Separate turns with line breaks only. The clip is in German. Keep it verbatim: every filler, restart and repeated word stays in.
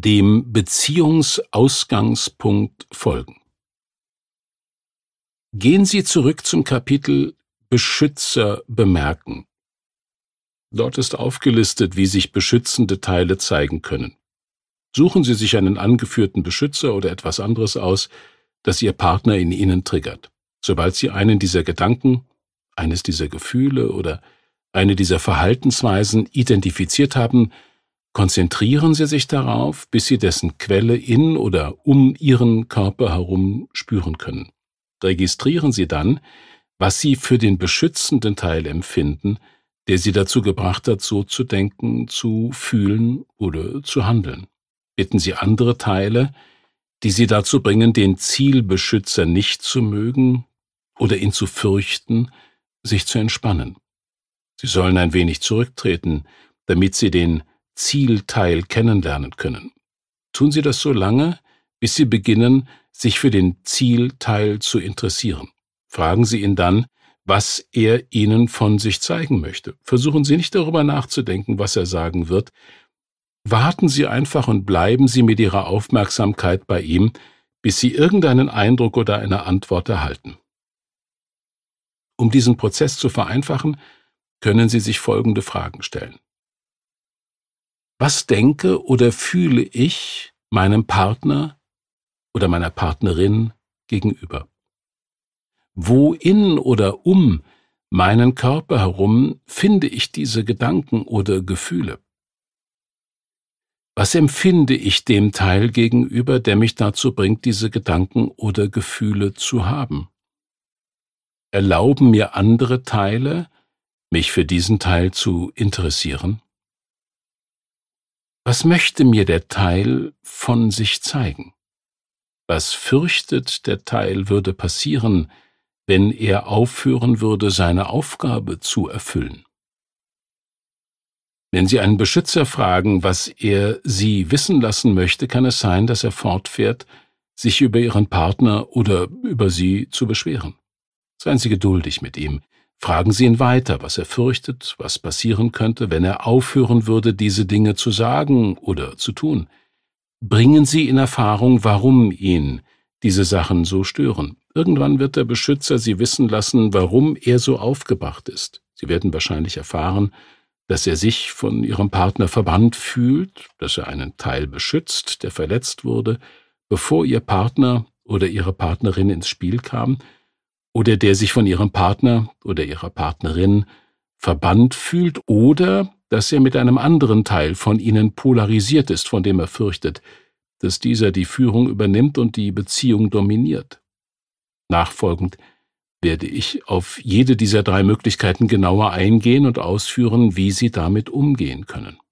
Dem Beziehungsausgangspunkt folgen. Gehen Sie zurück zum Kapitel Beschützer bemerken. Dort ist aufgelistet, wie sich beschützende Teile zeigen können. Suchen Sie sich einen angeführten Beschützer oder etwas anderes aus, das Ihr Partner in Ihnen triggert. Sobald Sie einen dieser Gedanken, eines dieser Gefühle oder eine dieser Verhaltensweisen identifiziert haben, konzentrieren Sie sich darauf, bis Sie dessen Quelle in oder um Ihren Körper herum spüren können. Registrieren Sie dann, was Sie für den beschützenden Teil empfinden, der Sie dazu gebracht hat, so zu denken, zu fühlen oder zu handeln. Bitten Sie andere Teile, die Sie dazu bringen, den Zielbeschützer nicht zu mögen oder ihn zu fürchten, sich zu entspannen. Sie sollen ein wenig zurücktreten, damit Sie den Zielteil kennenlernen können. Tun Sie das so lange, bis Sie beginnen, sich für den Zielteil zu interessieren. Fragen Sie ihn dann, was er Ihnen von sich zeigen möchte. Versuchen Sie nicht darüber nachzudenken, was er sagen wird. Warten Sie einfach und bleiben Sie mit Ihrer Aufmerksamkeit bei ihm, bis Sie irgendeinen Eindruck oder eine Antwort erhalten. Um diesen Prozess zu vereinfachen, können Sie sich folgende Fragen stellen. Was denke oder fühle ich meinem Partner oder meiner Partnerin gegenüber? Wo in oder um meinen Körper herum finde ich diese Gedanken oder Gefühle? Was empfinde ich dem Teil gegenüber, der mich dazu bringt, diese Gedanken oder Gefühle zu haben? Erlauben mir andere Teile, mich für diesen Teil zu interessieren? Was möchte mir der Teil von sich zeigen? Was fürchtet der Teil würde passieren, wenn er aufhören würde, seine Aufgabe zu erfüllen? Wenn Sie einen Beschützer fragen, was er Sie wissen lassen möchte, kann es sein, dass er fortfährt, sich über Ihren Partner oder über Sie zu beschweren. Seien Sie geduldig mit ihm. Fragen Sie ihn weiter, was er fürchtet, was passieren könnte, wenn er aufhören würde, diese Dinge zu sagen oder zu tun. Bringen Sie in Erfahrung, warum ihn diese Sachen so stören. Irgendwann wird der Beschützer Sie wissen lassen, warum er so aufgebracht ist. Sie werden wahrscheinlich erfahren, dass er sich von Ihrem Partner verbannt fühlt, dass er einen Teil beschützt, der verletzt wurde, bevor Ihr Partner oder Ihre Partnerin ins Spiel kam, oder der sich von Ihrem Partner oder Ihrer Partnerin verbannt fühlt, oder dass er mit einem anderen Teil von Ihnen polarisiert ist, von dem er fürchtet, dass dieser die Führung übernimmt und die Beziehung dominiert. Nachfolgend werde ich auf jede dieser drei Möglichkeiten genauer eingehen und ausführen, wie Sie damit umgehen können.